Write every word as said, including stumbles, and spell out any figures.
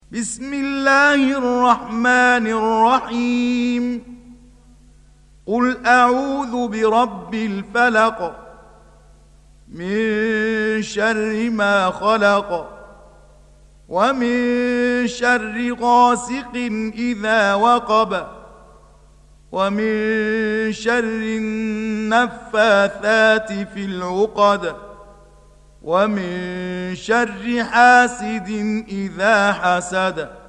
بسم الله الرحمن الرحيم. قل أعوذ برب الفلق من شر ما خلق ومن شر غاسق إذا وقب ومن شر النفاثات في العقد ومن شر حاسد إذا حسد.